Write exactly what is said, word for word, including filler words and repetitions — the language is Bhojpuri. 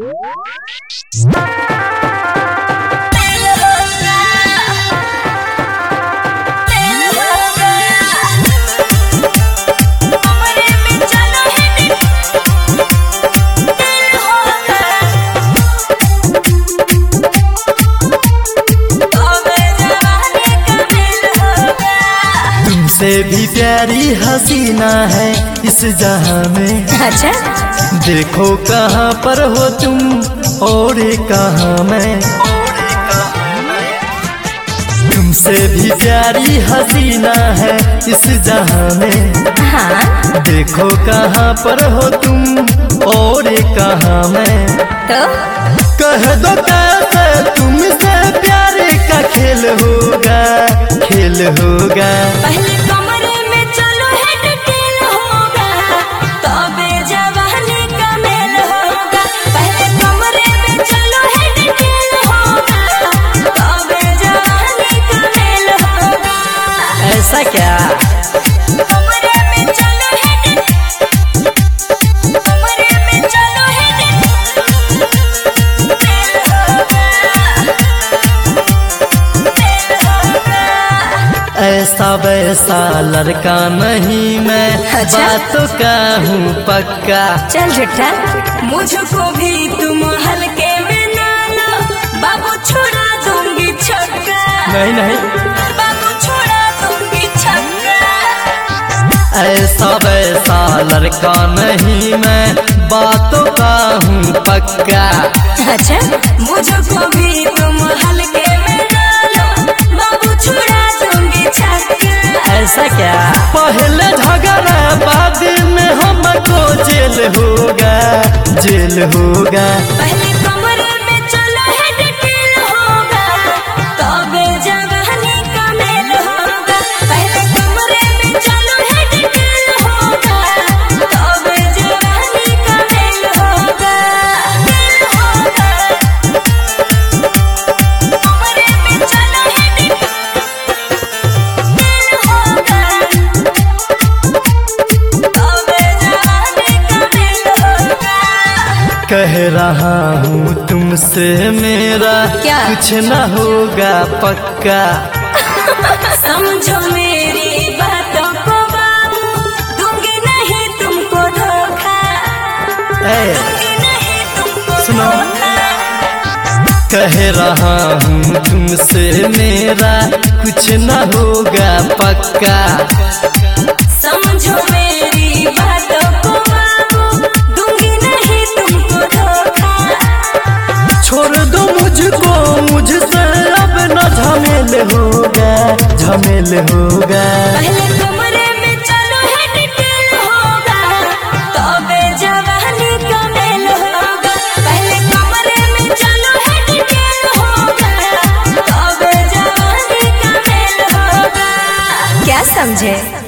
तुमसे भी प्यारी हसीना है इस जहां में। अच्छा देखो कहाँ पर हो तुम और कहाँ मैं। तुमसे भी प्यारी हसीना है इस जहां में। हाँ देखो कहाँ पर हो तुम और कहाँ मैं। तो कह दो कैसे तुमसे प्यार का खेल होगा, खेल होगा। पहले कमरे में चलो है डिटेल होगा, तबे जवानी का मेल होगा। पहले कमरे में चलो है डिटेल होगा, तबे जवानी का मेल होगा। ऐसा क्या? कमरे में चलो है कमरे में चलो है मेल होगा, मेल होगा। ऐसा वैसा लड़का नहीं मैं, अच्छा? बातों का हूँ पक्का। चल झूठा, मुझको भी तुम हल्के में ना लो, बाबू छोड़ा दूंगी छक्का। नहीं नहीं, बाबू छोड़ा दूंगी छक्का। ऐसा वैसा लड़का नहीं मैं, बातों का हूँ पक्का। अच्छा, मुझको भी तुम हल्के में ना लो, बाबू छोड़ा दूंगी छक्का। ऐसा क्या? पहले झगड़ा बाद में हमको जेल होगा, जेल होगा। पहले कमरे में चलो है डिटेल होगा, तबे जवानी का मेल होगा। पहले कमरे में चलो है डिटेल होगा, तबे जवानी का मेल होगा, मेल होगा। कमरे में चलो है डिटेल होगा, तबे जवानी का मेल होगा। कह रहा हूँ तुमसे मेरा क्या? कुछ न होगा पक्का। समझो मेरी बातों को बाबू, दूंगी नहीं तुमको धोखा, ए, दूंगी नहीं तुमको सुनो। धोखा। कह रहा हूँ तुमसे मेरा कुछ न होगा पक्का। समझो मेरी बातों को बाबू, दूंगी नहीं तुमको धोखा। छोड़ दो मुझको, मुझसे अब न झमेल होगा, झमेल होगा। पहले कमरे में चलो है डिटेल होगा, तबे जवानी का मेल होगा। पहले कमरे में चलो है डिटेल होगा, तबे जवानी का मेल होगा। क्या समझे?